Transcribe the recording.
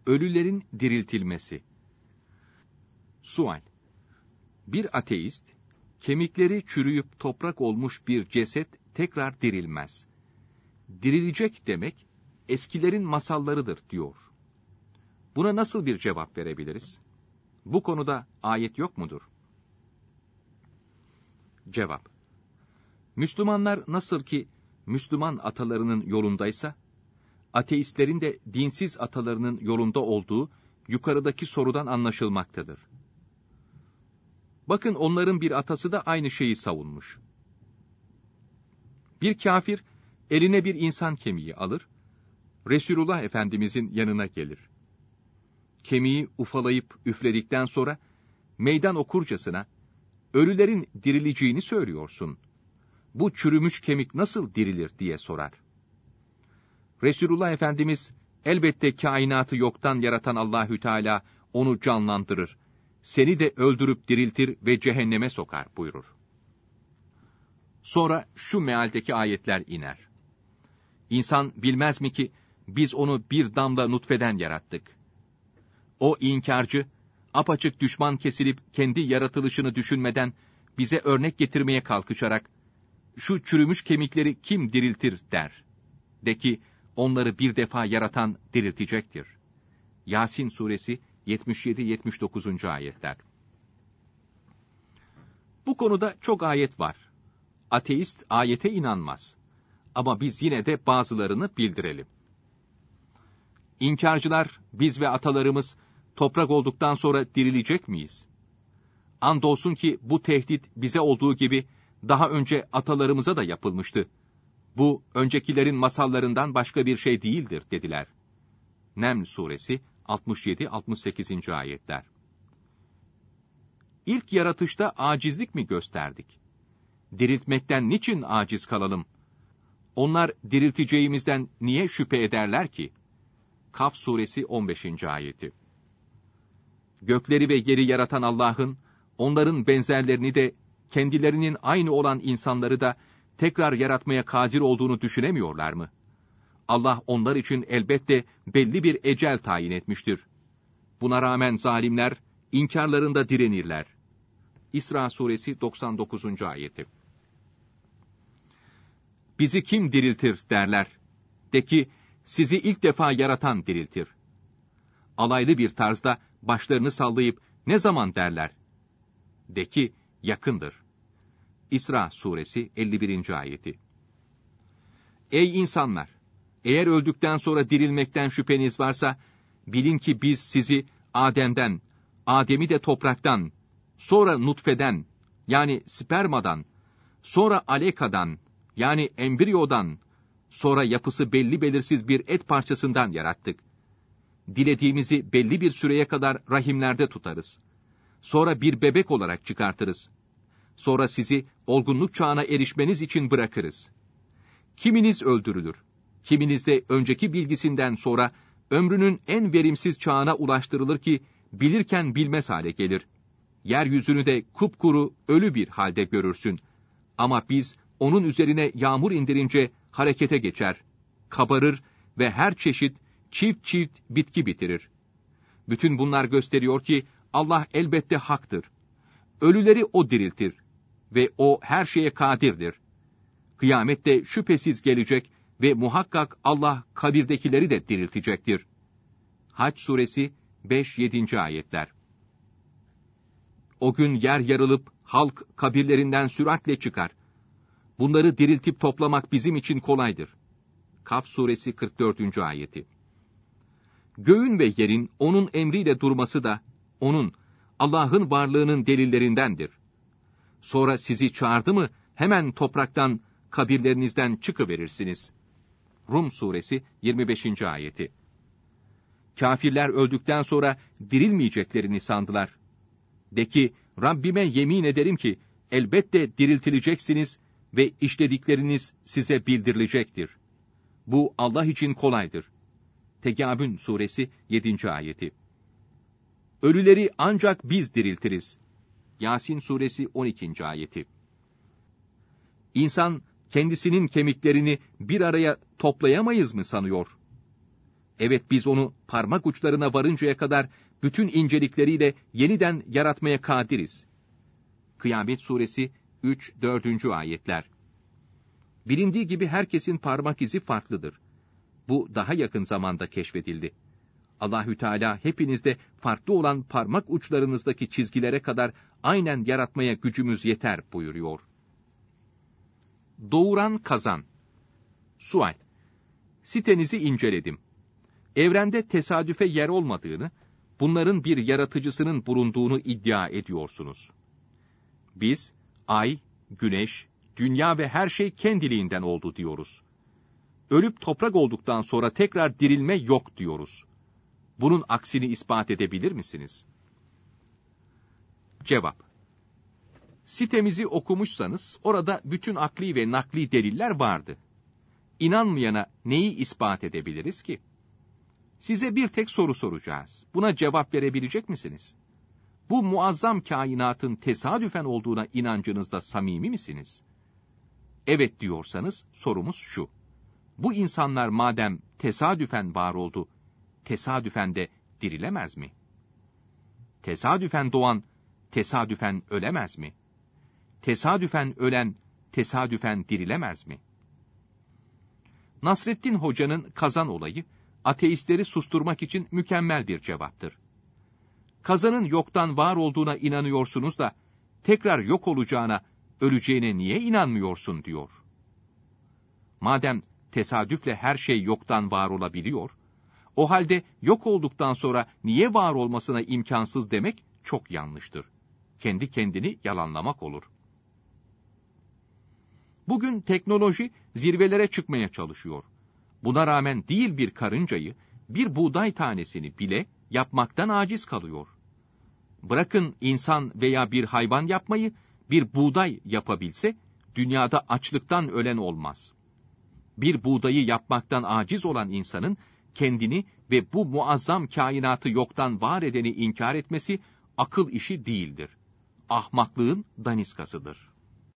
Ölülerin diriltilmesi. Sual: Bir ateist, kemikleri çürüyüp toprak olmuş bir ceset tekrar dirilmez. Dirilecek demek, eskilerin masallarıdır diyor. Buna nasıl bir cevap verebiliriz? Bu konuda ayet yok mudur? Cevap: Müslümanlar nasıl ki Müslüman atalarının yolundaysa, ateistlerin de dinsiz atalarının yolunda olduğu yukarıdaki sorudan anlaşılmaktadır. Bakın, onların bir atası da aynı şeyi savunmuş. Bir kafir eline bir insan kemiği alır, Resulullah Efendimizin yanına gelir. Kemiği ufalayıp üfledikten sonra meydan okurcasına, ölülerin dirileceğini söylüyorsun. Bu çürümüş kemik nasıl dirilir diye sorar. Resulullah Efendimiz, elbette kainatı yoktan yaratan Allahü Teala onu canlandırır. Seni de öldürüp diriltir ve cehenneme sokar buyurur. Sonra şu mealdeki ayetler iner. İnsan bilmez mi ki biz onu bir damla nutfeden yarattık. O inkarcı, apaçık düşman kesilip kendi yaratılışını düşünmeden bize örnek getirmeye kalkışarak, şu çürümüş kemikleri kim diriltir der. De ki, onları bir defa yaratan diriltecektir. Yasin suresi 77-79. ayetler. Bu konuda çok ayet var. Ateist ayete inanmaz. Ama biz yine de bazılarını bildirelim. İnkarcılar, biz ve atalarımız toprak olduktan sonra dirilecek miyiz? Andolsun ki bu tehdit bize olduğu gibi daha önce atalarımıza da yapılmıştı. Bu, öncekilerin masallarından başka bir şey değildir dediler. Neml suresi 67-68. ayetler. İlk yaratışta acizlik mi gösterdik? Diriltmekten niçin aciz kalalım? Onlar dirilteceğimizden niye şüphe ederler ki? Kaf suresi 15. ayeti. Gökleri ve yeri yaratan Allah'ın, onların benzerlerini de, kendilerinin aynı olan insanları da tekrar yaratmaya kadir olduğunu düşünemiyorlar mı? Allah onlar için elbette belli bir ecel tayin etmiştir. Buna rağmen zalimler, inkarlarında direnirler. İsra suresi 99. ayeti. Bizi kim diriltir derler. De ki, sizi ilk defa yaratan diriltir. Alaylı bir tarzda başlarını sallayıp ne zaman derler? De ki, yakındır. İsra suresi 51. ayeti. Ey insanlar! Eğer öldükten sonra dirilmekten şüpheniz varsa, bilin ki biz sizi Adem'den, Adem'i de topraktan, sonra nutfeden, yani spermadan, sonra alekadan, yani embriyodan, sonra yapısı belli belirsiz bir et parçasından yarattık. Dilediğimizi belli bir süreye kadar rahimlerde tutarız. Sonra bir bebek olarak çıkartırız. Sonra sizi olgunluk çağına erişmeniz için bırakırız. Kiminiz öldürülür, kiminiz de önceki bilgisinden sonra ömrünün en verimsiz çağına ulaştırılır ki bilirken bilmez hale gelir. Yeryüzünü de kupkuru, ölü bir halde görürsün. Ama biz onun üzerine yağmur indirince harekete geçer, kabarır ve her çeşit çift çift bitki bitirir. Bütün bunlar gösteriyor ki Allah elbette haktır. Ölüleri O diriltir ve O her şeye kadirdir. Kıyamet de şüphesiz gelecek ve muhakkak Allah kabirdekileri de diriltecektir. Hac suresi 5-7. ayetler. O gün yer yarılıp halk kabirlerinden süratle çıkar. Bunları diriltip toplamak bizim için kolaydır. Kaf suresi 44. ayeti. Göğün ve yerin onun emriyle durması da onun, Allah'ın varlığının delillerindendir. Sonra sizi çağırdı mı hemen topraktan, kabirlerinizden çıkıverirsiniz. Rum suresi 25. ayeti. Kafirler öldükten sonra dirilmeyeceklerini sandılar. De ki, Rabbime yemin ederim ki elbette diriltileceksiniz ve işledikleriniz size bildirilecektir. Bu Allah için kolaydır. Tegâbün suresi 7. ayeti. Ölüleri ancak biz diriltiriz. Yasin suresi 12. ayeti. İnsan kendisinin kemiklerini bir araya toplayamayız mı sanıyor? Evet, biz onu parmak uçlarına varıncaya kadar bütün incelikleriyle yeniden yaratmaya kadiriz. Kıyamet Suresi 3-4. ayetler. Bilindiği gibi herkesin parmak izi farklıdır. Bu daha yakın zamanda keşfedildi. Allahü Teala hepinizde farklı olan parmak uçlarınızdaki çizgilere kadar aynen yaratmaya gücümüz yeter buyuruyor. Doğuran kazan. Sual. Sitenizi inceledim. Evrende tesadüfe yer olmadığını, bunların bir yaratıcısının bulunduğunu iddia ediyorsunuz. Biz, ay, güneş, dünya ve her şey kendiliğinden oldu diyoruz. Ölüp toprak olduktan sonra tekrar dirilme yok diyoruz. Bunun aksini ispat edebilir misiniz? Cevap. Sitemizi okumuşsanız orada bütün akli ve nakli deliller vardı. İnanmayana neyi ispat edebiliriz ki? Size bir tek soru soracağız. Buna cevap verebilecek misiniz? Bu muazzam kainatın tesadüfen olduğuna inancınızda samimi misiniz? Evet diyorsanız sorumuz şu. Bu insanlar madem tesadüfen var oldu, tesadüfen de dirilemez mi? Tesadüfen doğan, tesadüfen ölemez mi? Tesadüfen ölen, tesadüfen dirilemez mi? Nasreddin Hoca'nın kazan olayı, ateistleri susturmak için mükemmel bir cevaptır. Kazanın yoktan var olduğuna inanıyorsunuz da, tekrar yok olacağına, öleceğine niye inanmıyorsun diyor. Madem tesadüfle her şey yoktan var olabiliyor, o halde yok olduktan sonra niye var olmasına imkansız demek çok yanlıştır. Kendi kendini yalanlamak olur. Bugün teknoloji zirvelere çıkmaya çalışıyor. Buna rağmen değil bir karıncayı, bir buğday tanesini bile yapmaktan aciz kalıyor. Bırakın insan veya bir hayvan yapmayı, bir buğday yapabilse, dünyada açlıktan ölen olmaz. Bir buğdayı yapmaktan aciz olan insanın, kendini ve bu muazzam kainatı yoktan var edeni inkar etmesi, akıl işi değildir. Ahmaklığın daniskasıdır.